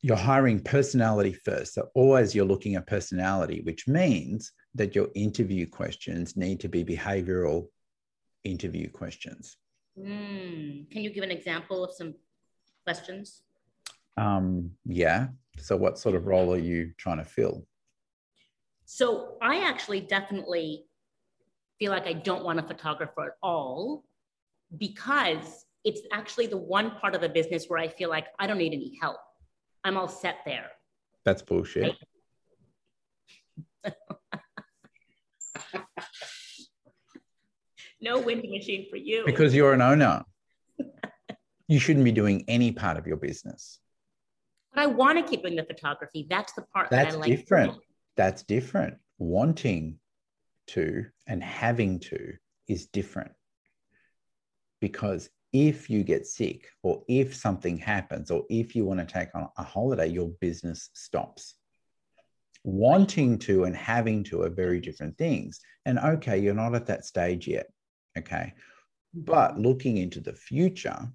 you're hiring personality first. So always you're looking at personality, which means that your interview questions need to be behavioral interview questions. Can you give an example of some questions? Yeah. So what sort of role are you trying to fill? So I actually definitely feel like I don't want a photographer at all, because it's actually the one part of the business where I feel like I don't need any help. I'm all set there. That's bullshit. Right? No winning machine for you. Because you're an owner. You shouldn't be doing any part of your business. But I want to keep doing the photography. That's the part that I like. Different. That's different. Wanting to and having to is different. Because if you get sick, or if something happens, or if you want to take on a holiday, your business stops. Wanting to and having to are very different things. And okay, you're not at that stage yet. Okay. But looking into the future,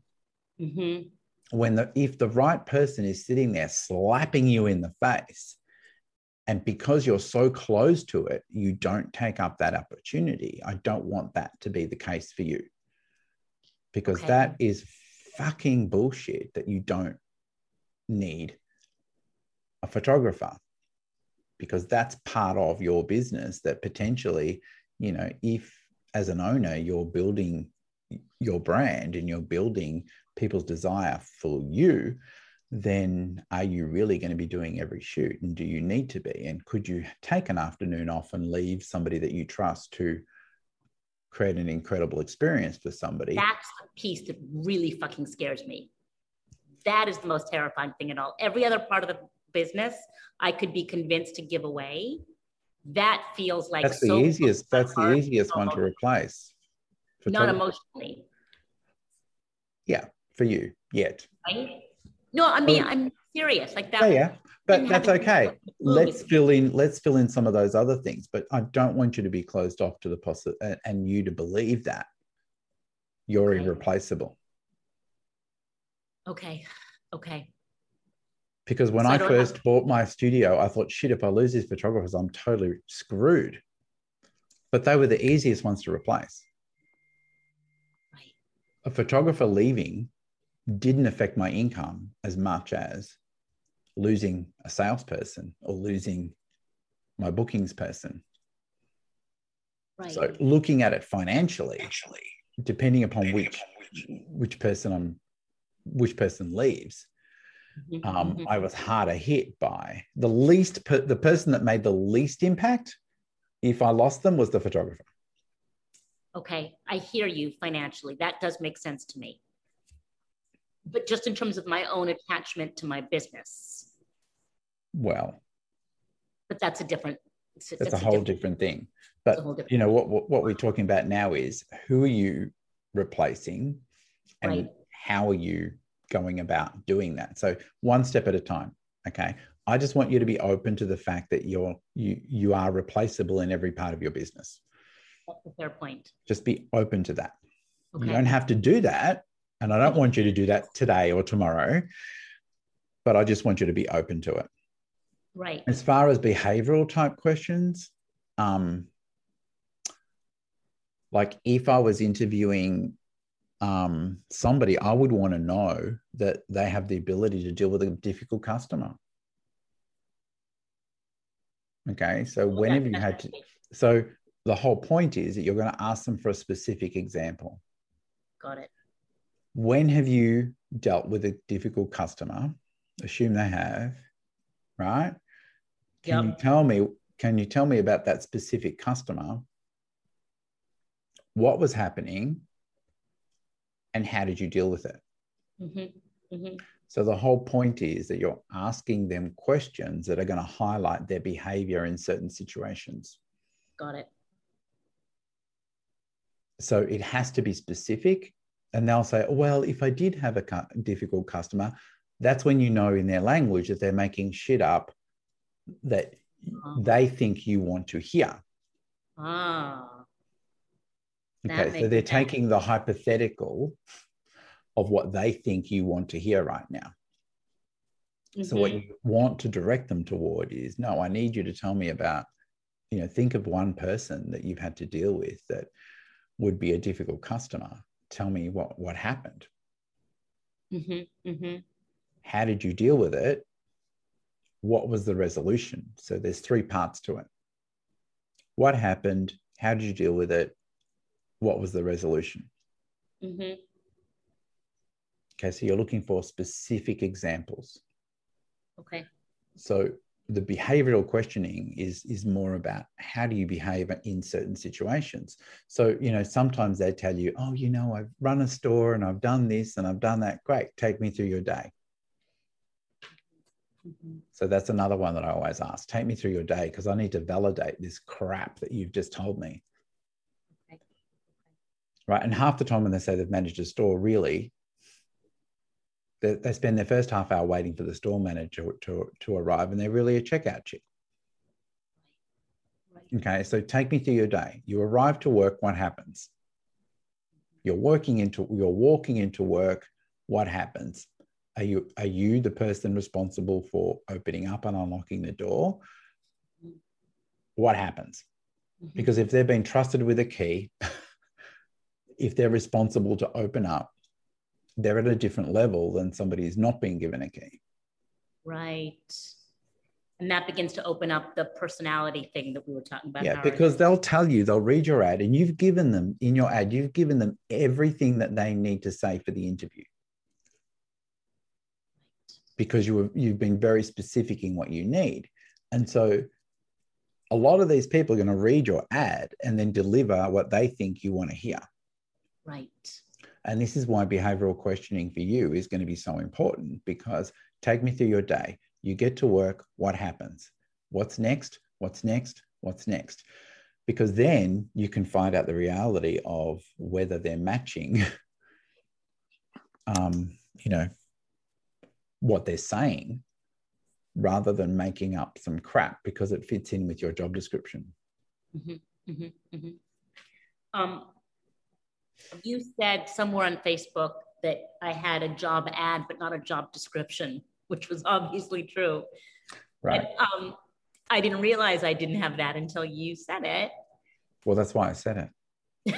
if the right person is sitting there slapping you in the face, and because you're so close to it, you don't take up that opportunity. I don't want that to be the case for you, because that is fucking bullshit that you don't need a photographer, because that's part of your business that potentially, if as an owner, you're building your brand and you're building people's desire for you, then are you really going to be doing every shoot? And do you need to be? And could you take an afternoon off and leave somebody that you trust to create an incredible experience for somebody? That's the piece that really fucking scares me. That is the most terrifying thing at all. Every other part of the business, I could be convinced to give away. That feels like that's the easiest. That's the easiest one to replace. Not emotionally. Yeah, for you yet. Right? No, I mean, I'm serious. Like that. Yeah. But that's okay. Let's fill in some of those other things. But I don't want you to be closed off to the possibility, and you to believe that you're irreplaceable. Okay. Because when I first bought my studio, I thought, shit, if I lose these photographers, I'm totally screwed. But they were the easiest ones to replace. Right. A photographer leaving didn't affect my income as much as losing a salesperson or losing my bookings person. Right. So looking at it financially, depending upon which person leaves, I was harder hit by the person that made the least impact. If I lost them, was the photographer. Okay, I hear you financially. That does make sense to me. But just in terms of my own attachment to my business. Well. But that's a different. That's a whole different thing. But what we're talking about now is, who are you replacing, and how are you going about doing that? So one step at a time. Okay. I just want you to be open to the fact that you are replaceable in every part of your business. That's a fair point. Just be open to that. Okay. You don't have to do that. And I don't want you to do that today or tomorrow, but I just want you to be open to it. Right. As far as behavioral type questions, like if I was interviewing somebody, I would want to know that they have the ability to deal with a difficult customer. Okay. So whenever you had to, so the whole point is that you're going to ask them for a specific example. Got it. When have you dealt with a difficult customer? Assume they have, right? Can you tell me about that specific customer? What was happening? And how did you deal with it? So the whole point is that you're asking them questions that are going to highlight their behavior in certain situations. Got it. So it has to be specific. And they'll say, well, if I did have a difficult customer, that's when you know in their language that they're making shit up that they think you want to hear. Okay, so they're taking the hypothetical of what they think you want to hear right now. So what you want to direct them toward is, no, I need you to tell me about, think of one person that you've had to deal with that would be a difficult customer. Tell me what happened. How did you deal with it? What was the resolution? So there's 3 parts to it. What happened? How did you deal with it? What was the resolution? Okay, so you're looking for specific examples. Okay. So the behavioral questioning is more about how do you behave in certain situations. So, sometimes they tell you, oh, I've run a store and I've done this and I've done that. Great. Take me through your day. So that's another one that I always ask. Take me through your day because I need to validate this crap that you've just told me. Okay. Right. And half the time when they say they've managed a store, really, they spend their first half hour waiting for the store manager to arrive, and they're really a checkout chick. Okay, so take me through your day. You arrive to work, what happens? You're walking into work, what happens? Are you the person responsible for opening up and unlocking the door? What happens? Because if they've been trusted with a key, if they're responsible to open up, they're at a different level than somebody who's not being given a key. Right. And that begins to open up the personality thing that we were talking about. Yeah, because they'll read your ad, and you've given them everything that they need to say for the interview. Because you've been very specific in what you need. And so a lot of these people are going to read your ad and then deliver what they think you want to hear. Right. And this is why behavioral questioning for you is going to be so important, because take me through your day. You get to work, what happens? What's next? What's next? What's next? Because then you can find out the reality of whether they're matching, what they're saying, rather than making up some crap because it fits in with your job description. You said somewhere on Facebook that I had a job ad, but not a job description, which was obviously true. Right. But, I didn't realize I didn't have that until you said it. Well, that's why I said it.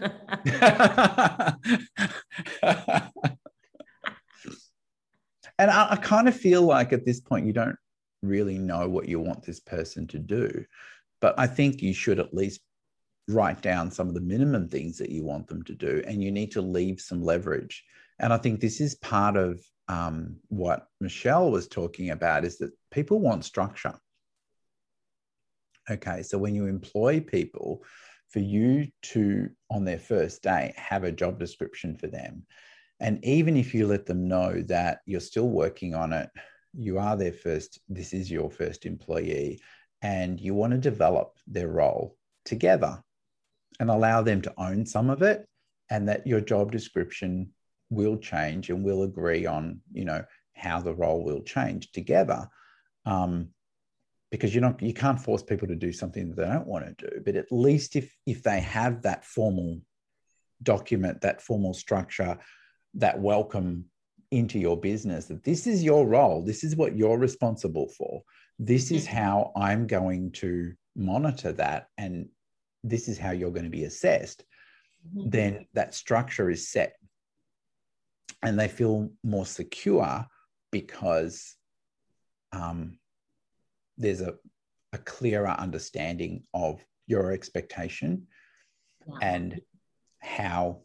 And I kind of feel like at this point, you don't really know what you want this person to do. But I think you should at least write down some of the minimum things that you want them to do, and you need to leave some leverage. And I think this is part of what Michelle was talking about, is that people want structure. Okay, so when you employ people, for you to, on their first day, have a job description for them. And even if you let them know that you're still working on it, you are this is your first employee, and you want to develop their role together and allow them to own some of it, and that your job description will change, and we'll agree on, how the role will change together. Because you can't force people to do something that they don't want to do. But at least if they have that formal document, that formal structure, that welcome into your business, that this is your role, this is what you're responsible for, this is how I'm going to monitor that, and this is how you're going to be assessed, then that structure is set. And they feel more secure because there's a clearer understanding of your expectation and how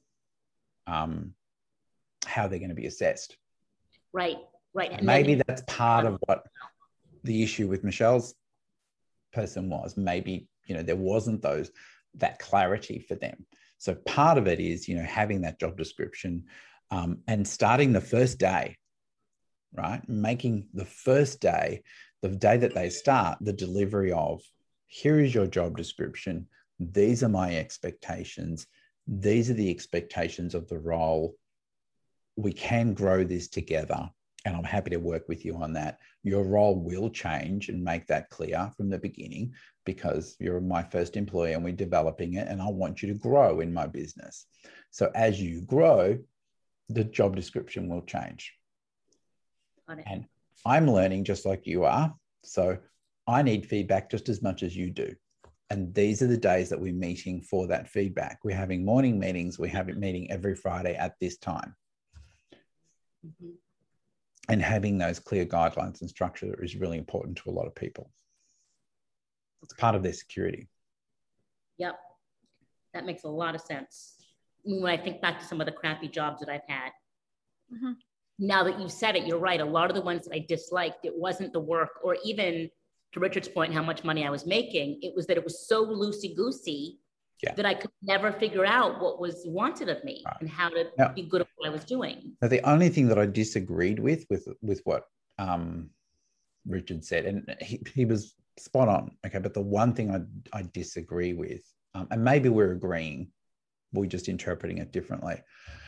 they're going to be assessed. Right. And maybe that's part of what the issue with Michelle's person was. Maybe, there wasn't that clarity for them. So part of it is, having that job description and starting the first day, right? Making the first day, the day that they start, the delivery of, here is your job description. These are my expectations. These are the expectations of the role. We can grow this together, and I'm happy to work with you on that. Your role will change, and make that clear from the beginning, because you're my first employee and we're developing it, and I want you to grow in my business. So as you grow, the job description will change. Got it. And I'm learning just like you are. So I need feedback just as much as you do. And these are the days that we're meeting for that feedback. We're having morning meetings. We have a meeting every Friday at this time. Mm-hmm. And having those clear guidelines and structure is really important to a lot of people. It's part of their security. Yep. That makes a lot of sense. When I think back to some of the crappy jobs that I've had, Mm-hmm. now that you've said it, you're right. A lot of the ones that I disliked, it wasn't the work, or even to Richard's point, how much money I was making. It was that it was so loosey-goosey that I could never figure out what was wanted of me and how to be good at what I was doing. Now, the only thing that I disagreed with what Richard said, and he was spot on, okay, but the one thing I disagree with, and maybe we're agreeing, we're just interpreting it differently,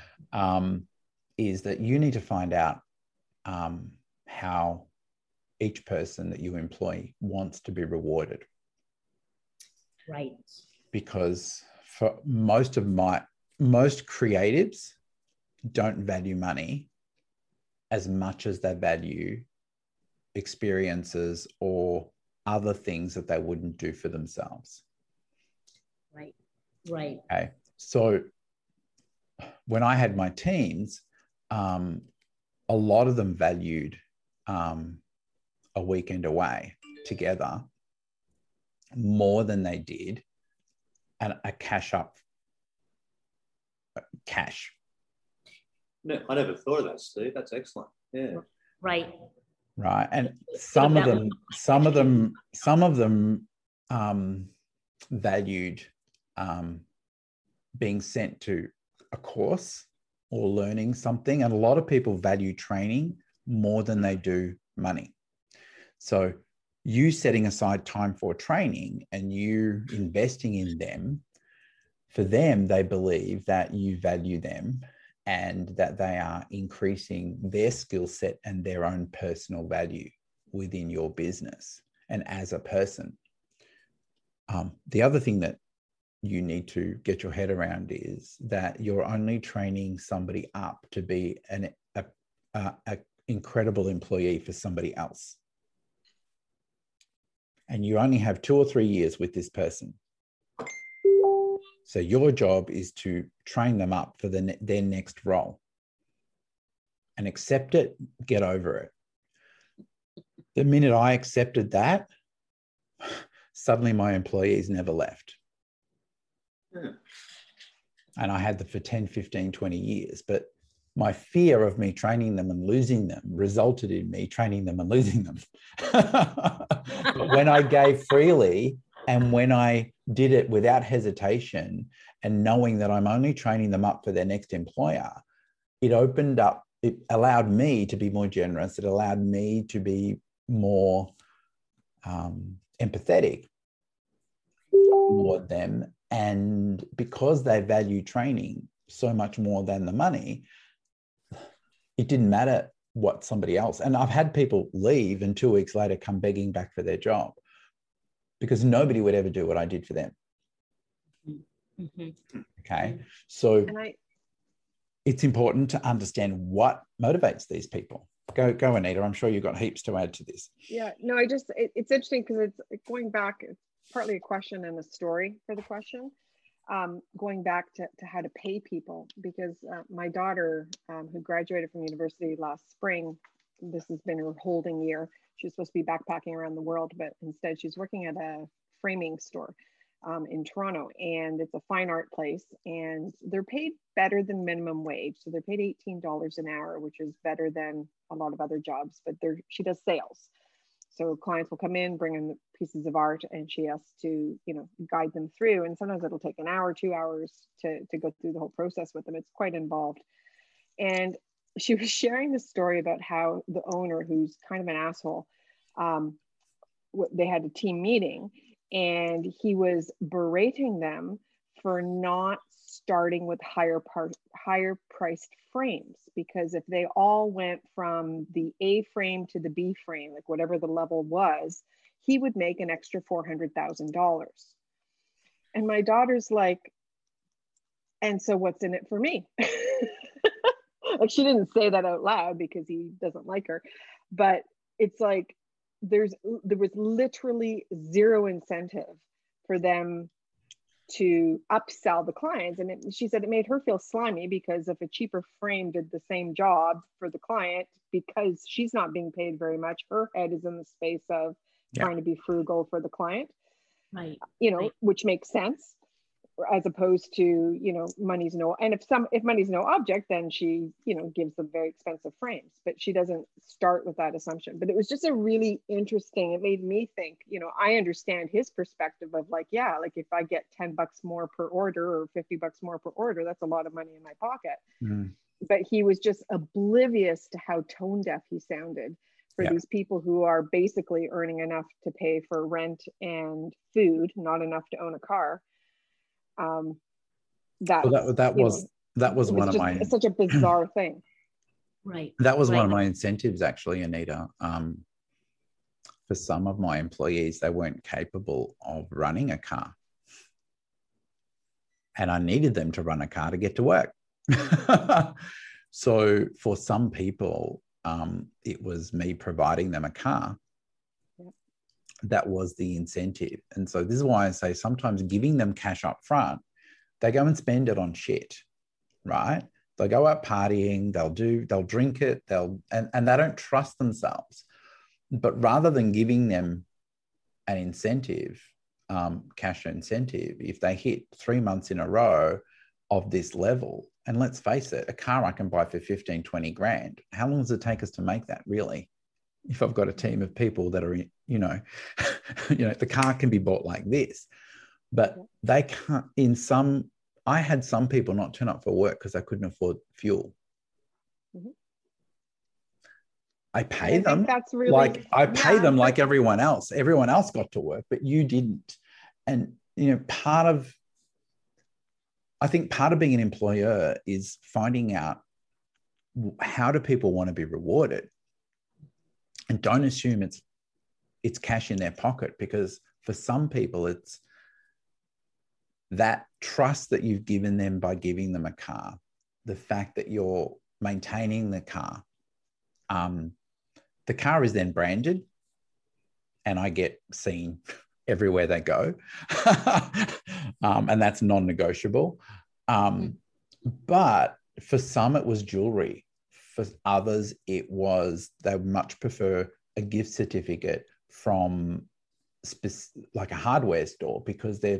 is that you need to find out how each person that you employ wants to be rewarded. Right. Because for most creatives don't value money as much as they value experiences or other things that they wouldn't do for themselves. Right. Right. Okay. So when I had my teams, a lot of them valued a weekend away together more than they did and a cash. No, I never thought of that, Steve. That's excellent. Yeah. Right. Right. And some of them valued being sent to a course or learning something. And a lot of people value training more than they do money. So you setting aside time for training and you investing in them, for them, they believe that you value them and that they are increasing their skill set and their own personal value within your business and as a person. The other thing that you need to get your head around is that you're only training somebody up to be an incredible employee for somebody else. And you only have 2 or 3 years with this person. So your job is to train them up for their next role and accept it, get over it. The minute I accepted that, suddenly my employees never left. Yeah. And I had them for 10, 15, 20 years. But my fear of me training them and losing them resulted in me training them and losing them. But when I gave freely and when I did it without hesitation and knowing that I'm only training them up for their next employer, it allowed me to be more generous. It allowed me to be more empathetic toward them. And because they value training so much more than the money, it didn't matter what somebody else. And I've had people leave and 2 weeks later come begging back for their job because nobody would ever do what I did for them. Mm-hmm. Okay. So it's important to understand what motivates these people. Go, Anita. I'm sure you've got heaps to add to this. Yeah, no, it's interesting because it's going back, it's partly a question and a story for the question. Going back to how to pay people, because my daughter, who graduated from university last spring, this has been her holding year. She was supposed to be backpacking around the world, but instead she's working at a framing store in Toronto, and it's a fine art place, and they're paid better than minimum wage. So they're paid $18 an hour, which is better than a lot of other jobs, but she does sales. So clients will come in, bring in pieces of art, and she has to, guide them through. And sometimes it'll take an hour, 2 hours to go through the whole process with them. It's quite involved. And she was sharing the story about how the owner, who's kind of an asshole, they had a team meeting and he was berating them for not starting with higher priced frames, because if they all went from the A frame to the B frame, like whatever the level was, he would make an extra $400,000. And my daughter's like, and so what's in it for me? Like, she didn't say that out loud because he doesn't like her, but it's like there was literally zero incentive for them to upsell the clients. And she said it made her feel slimy, because if a cheaper frame did the same job for the client, because she's not being paid very much, her head is in the space of trying to be frugal for the client. Right. Which makes sense, as opposed to, money's no, and if money's no object, then she, gives them very expensive frames, but she doesn't start with that assumption. But it was just a really interesting, it made me think, I understand his perspective of like, yeah, like if I get $10 more per order or $50 more per order, that's a lot of money in my pocket. Mm. But he was just oblivious to how tone deaf he sounded for these people who are basically earning enough to pay for rent and food, not enough to own a car. That was one of my, it's such a bizarre thing. Right. That was one of my incentives, actually, Anita. For some of my employees, they weren't capable of running a car, and I needed them to run a car to get to work. So for some people, it was me providing them a car. That was the incentive. And so this is why I say sometimes giving them cash up front, they go and spend it on shit, right? They'll go out partying, they'll drink it, and they don't trust themselves. But rather than giving them an incentive, cash incentive, if they hit 3 months in a row of this level, and let's face it, a car I can buy for 15, 20 grand, how long does it take us to make that, really? If I've got a team of people that are, the car can be bought like this, but they can't. I had some people not turn up for work because they couldn't afford fuel. Mm-hmm. I pay them. That's really pay them like everyone else. Everyone else got to work, but you didn't. And I think part of being an employer is finding out how do people want to be rewarded. And don't assume it's cash in their pocket, because for some people, it's that trust that you've given them by giving them a car, the fact that you're maintaining the car. The car is then branded, and I get seen everywhere they go. And that's non-negotiable. But for some, it was jewelry. For others, they much prefer a gift certificate from like a hardware store, because they're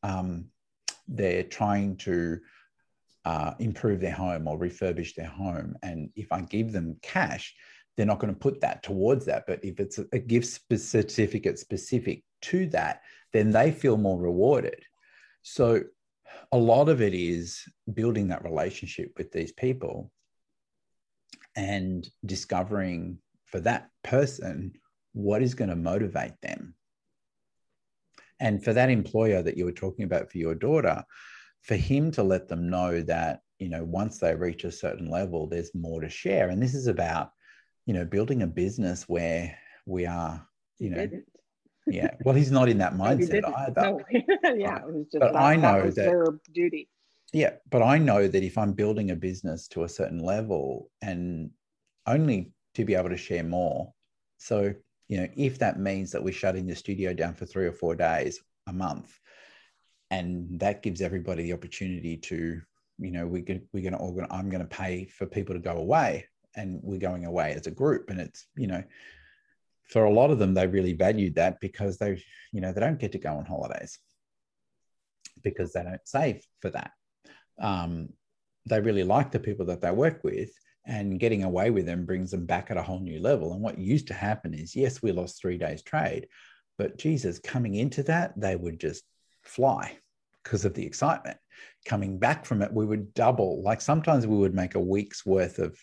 trying to improve their home or refurbish their home. And if I give them cash, they're not going to put that towards that. But if it's a gift certificate specific to that, then they feel more rewarded. So a lot of it is building that relationship with these people and discovering for that person what is going to motivate them. And for that employer that you were talking about for your daughter, for him to let them know that, once they reach a certain level, there's more to share. And this is about, building a business where we are, yeah. Well, he's not in that mindset either. No. Yeah, it was just but I know that was their duty. Yeah, but I know that if I'm building a business to a certain level, and only to be able to share more. So, if that means that we're shutting the studio down for 3 or 4 days a month, and that gives everybody the opportunity to, I'm going to pay for people to go away, and we're going away as a group. And it's, for a lot of them, they really valued that, because they don't get to go on holidays because they don't save for that. They really like the people that they work with, and getting away with them brings them back at a whole new level. And what used to happen is, yes, we lost 3 days trade, but Jesus, coming into that, they would just fly because of the excitement. Coming back from it, we would double. Like sometimes we would make a week's worth of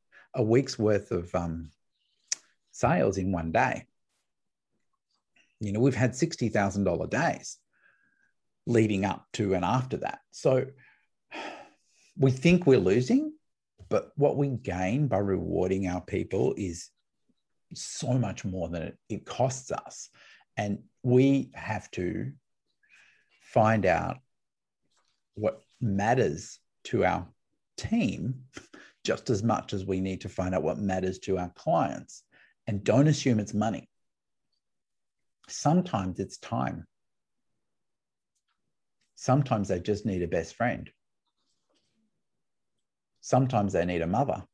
sales in one day. We've had $60,000 days leading up to and after that. So we think we're losing, but what we gain by rewarding our people is so much more than it costs us. And we have to find out what matters to our team just as much as we need to find out what matters to our clients. And don't assume it's money. Sometimes it's time. Sometimes they just need a best friend. Sometimes they need a mother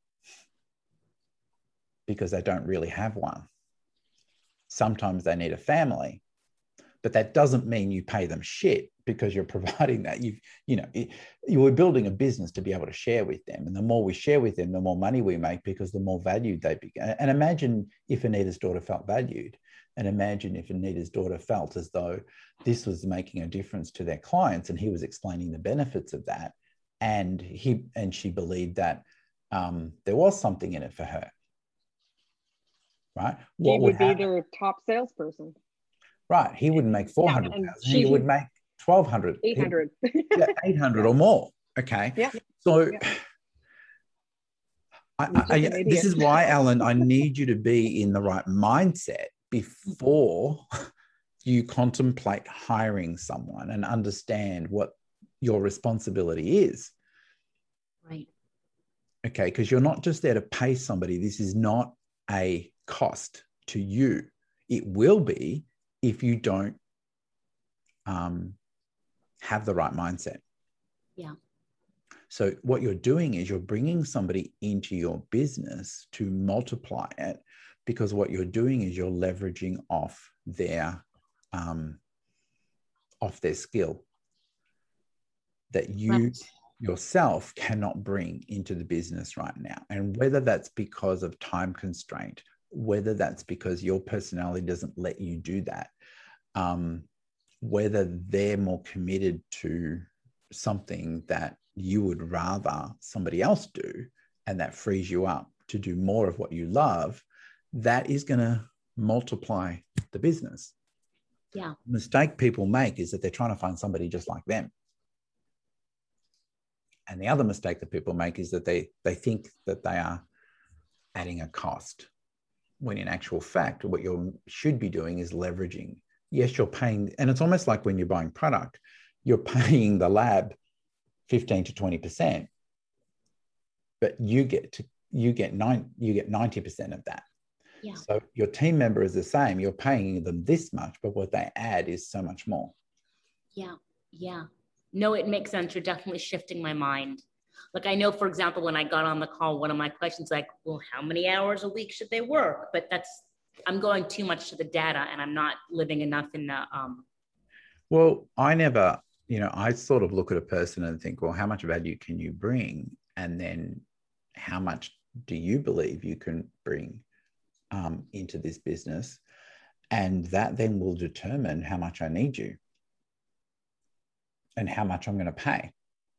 because they don't really have one. Sometimes they need a family, but that doesn't mean you pay them shit because you're providing that. You were building a business to be able to share with them. And the more we share with them, the more money we make because the more valued they become. And imagine if Anita's daughter felt valued. And imagine if Anita's daughter felt as though this was making a difference to their clients and he was explaining the benefits of that. And she believed that there was something in it for her. Right? He would be their top salesperson. Right. He wouldn't make 400,000. Yeah, he would make 1,200. 800. 800 or more. Okay. Yeah. So Yeah. This is why, Alan, I need you to be in the right mindset before you contemplate hiring someone and understand what your responsibility is. Right. Okay. Because you're not just there to pay somebody. This is not a cost to you. It will be if you don't have the right mindset. Yeah. So what you're doing is you're bringing somebody into your business to multiply it, because what you're doing is you're leveraging off their skill that you yourself cannot bring into the business right now. And whether that's because of time constraint, whether that's because your personality doesn't let you do that, whether they're more committed to something that you would rather somebody else do, and that frees you up to do more of what you love, that is going to multiply the business. Yeah. The mistake people make is that they're trying to find somebody just like them. And the other mistake that people make is that they think that they are adding a cost, when in actual fact, what you should be doing is leveraging. Yes, you're paying, and it's almost like when you're buying product, you're paying the lab 15 to 20%, but you get 90% of that. Yeah. So your team member is the same. You're paying them this much, but what they add is so much more. Yeah. Yeah. No, it makes sense. You're definitely shifting my mind. Like, I know, for example, when I got on the call, one of my questions, like, well, how many hours a week should they work? But I'm going too much to the data and I'm not living enough in the, Well, I sort of look at a person and think, well, how much value can you bring? And then how much do you believe you can bring into this business? And that then will determine how much I need you and how much I'm going to pay.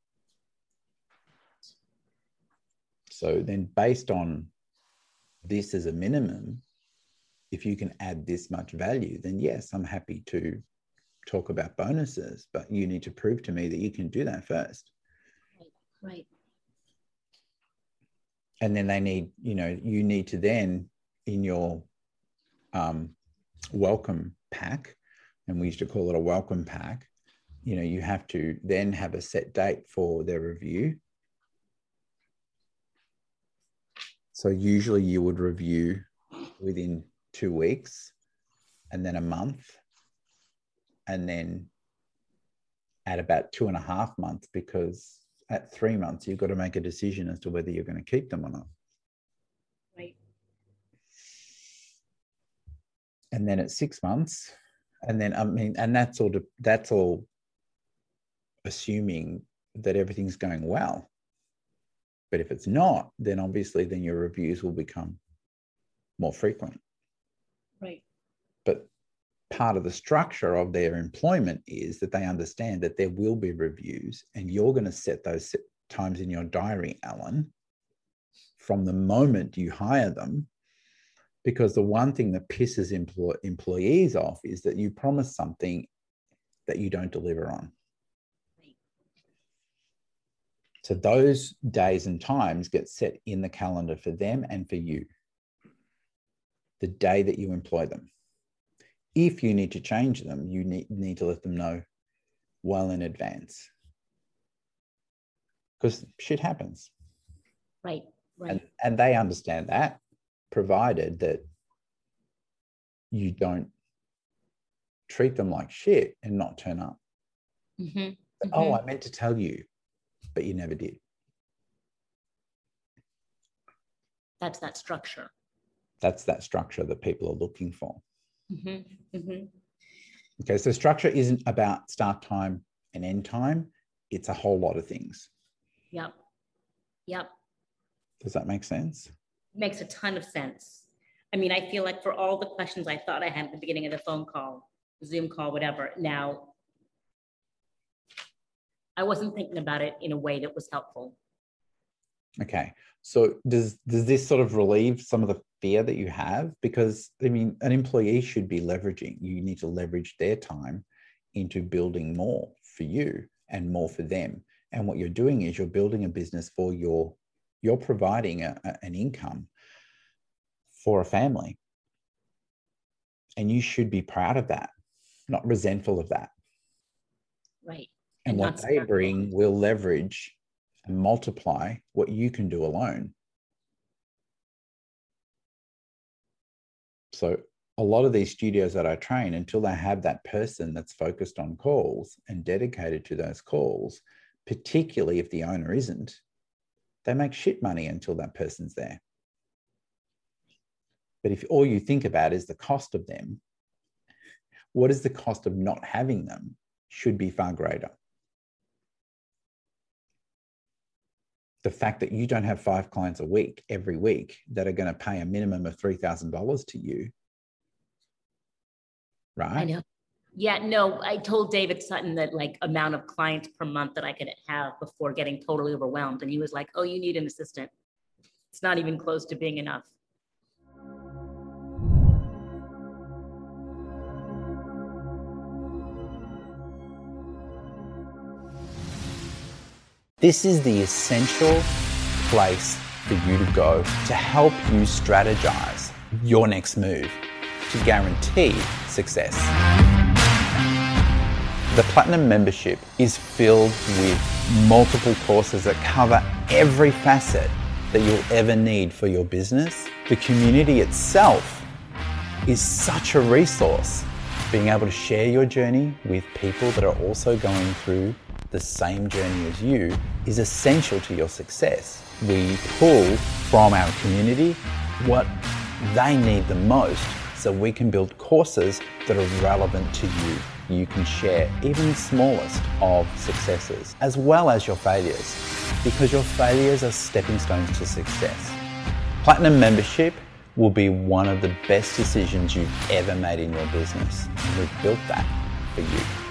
So then based on this as a minimum, if you can add this much value, then yes, I'm happy to talk about bonuses, but you need to prove to me that you can do that first. Right. And then you need to then in your welcome pack, and we used to call it a welcome pack, you have to then have a set date for their review. So usually you would review within 2 weeks, and then a month, and then at about 2.5 months, because at 3 months, you've got to make a decision as to whether you're going to keep them or not. Right. And then at 6 months, and then, and that's all assuming that everything's going well. But if it's not, then obviously then your reviews will become more frequent. Right. But part of the structure of their employment is that they understand that there will be reviews, and you're going to set those times in your diary, Alan, from the moment you hire them. Because the one thing that pisses employees off is that you promise something that you don't deliver on. So those days and times get set in the calendar for them and for you, the day that you employ them. If you need to change them, you need to let them know well in advance, because shit happens. Right. And they understand that, provided that you don't treat them like shit and not turn up. Oh, I meant to tell you, but you never did. That's that structure. That's that structure that people are looking for. Okay, so structure isn't about start time and end time. It's a whole lot of things. Yep. Does that make sense? Makes a ton of sense. I mean, I feel like for all the questions I thought I had at the beginning of the phone call, Zoom call, whatever, now I wasn't thinking about it in a way that was helpful. Okay. So does this sort of relieve some of the fear that you have? Because, I mean, an employee should be leveraging. You need to leverage their time into building more for you and more for them. And what you're doing is you're building a business for you're providing an income for a family. And you should be proud of that, not resentful of that. Right. And what they bring will leverage and multiply what you can do alone. So a lot of these studios that I train, until they have that person that's focused on calls and dedicated to those calls, particularly if the owner isn't, they make shit money until that person's there. But if all you think about is the cost of them, what is the cost of not having them should be far greater. The fact that you don't have 5 clients a week, every week, that are going to pay a minimum of $3,000 to you, right? I know. Yeah, no, I told David Sutton that like amount of clients per month that I could have before getting totally overwhelmed. And he was like, oh, you need an assistant. It's not even close to being enough. This is the essential place for you to go to help you strategize your next move to guarantee success. The Platinum membership is filled with multiple courses that cover every facet that you'll ever need for your business. The community itself is such a resource. Being able to share your journey with people that are also going through the same journey as you is essential to your success. We pull from our community what they need the most so we can build courses that are relevant to you. You can share even the smallest of successes as well as your failures, because your failures are stepping stones to success. Platinum membership will be one of the best decisions you've ever made in your business, and we've built that for you.